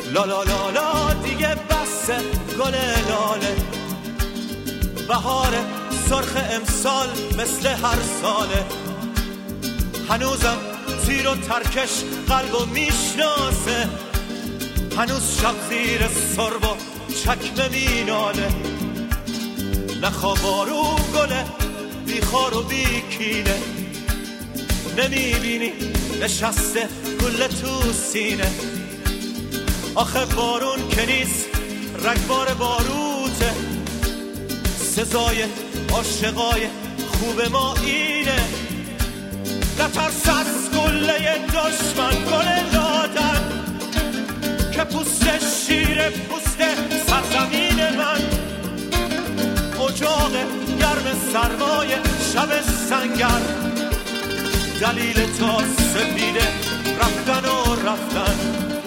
لا لا لا لا دیگه بسه گل لاله، بهار سرخ امسال مثل هر ساله. هنوزم تیر و ترکش قلبو میشناسه، هنوز شب زیر سرب و چکمه میناله. نخواه بارون گله بیخار و بیکینه، نمیبینی نشسته گل تو سینه. آخه بارون که نیست رگبار باروته، سزای عاشقای خوب ما اینه. نترس از گله دشمن گل دادن، که پوست شیر پوست سرزمین من. اجاق گرم سرمای شب سنگر، دلیل تا سپیده رفتن و رفتن.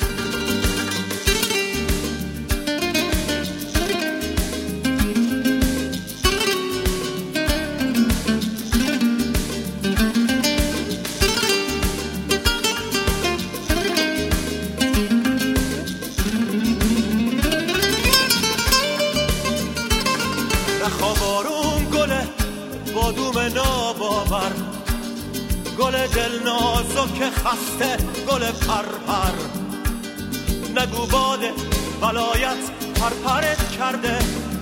نخوابارون گله بادوم ناباور، گل دل نازک خسته گل پرپر. نگو باد ولایت پرپرت کرده،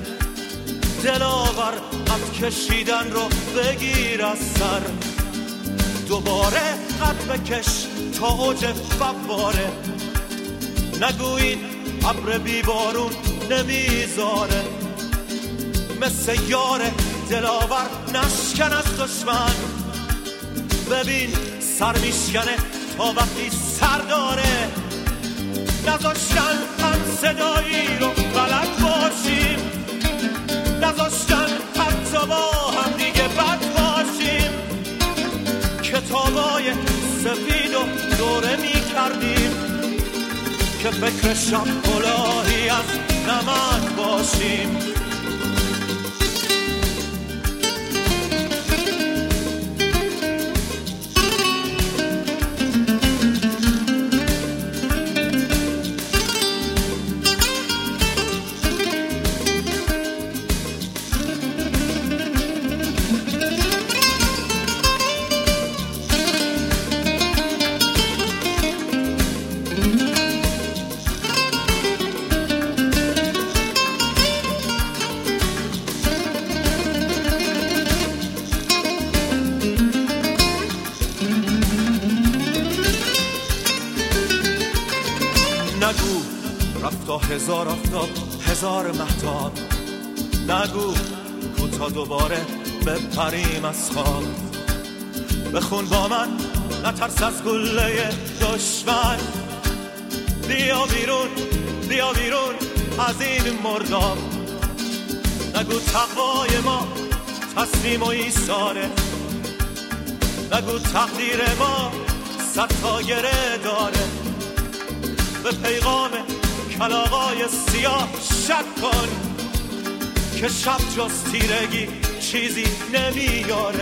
دلاور قد کشیدن رو بگیر از سر. دوباره قد بکش تا اوج فواره، نگو این ابر بیبارون نمیذاره. مثل یار دلاور نشکن از دشمن، ببین سر میشکنه تا وقتی سر داره. نذاشتن هم صدایی رو بلد باشیم، نذاشتن حتی با هم دیگه بد باشیم. کتابای سفید و دوره میکردیم، که فکر شب کلاهی از نمک باشیم. نگو رفتا هزار آفتاب هزار مهتاب، نگو کوتا دوباره بپریم از خواب. بخون با من نترس از گله دشمن، بیا بیرون بیا بیرون از این مرداب. نگو تقوای ما تسلیم و ایثاره، نگو تقدیر ما صد تا گره داره. به پیغام کلاغای سیاه شک کن، که شب جز تیرگی چیزی نمیاره.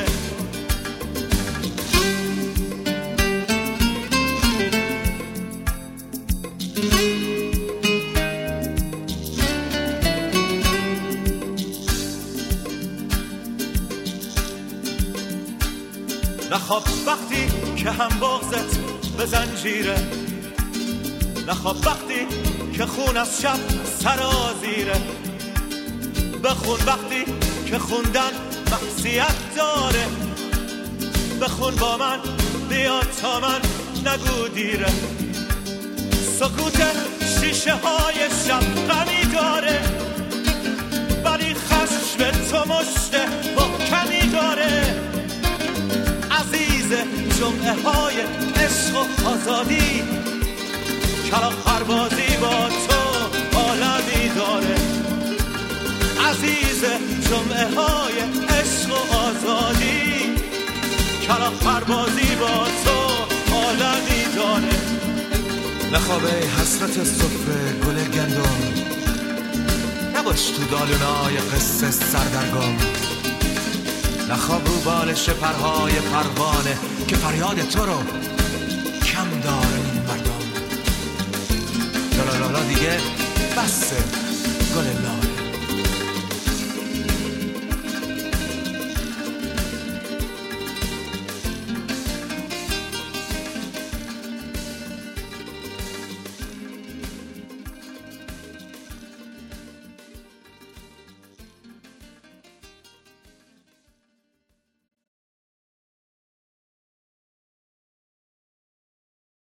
نخواب وقتی که هم بغضت به زنجیره، نخواب وقتی که خون از شب سرازیره. بخون وقتی که خوندن معصیت داره، بخون با من بیا تا من نگو دیره. سکوت شیشه های شب غمی داره، ولی خشم تو مشت محکمی داره. عزیز جمعه های عشق و آزادی، کلاغ پروازی با تو عالمی داره. عزیز جمعه های عشق و آزادی، کلاغ پروازی با تو عالمی داره. نخوابه حسرت صفر گل گندم، نباش تو دالونای قصه سردرگم. نخواب رو بالش پرهای پروانه، که فریاد تو رو کم داره این مردم. لالالا دیگه بسه گل لاله.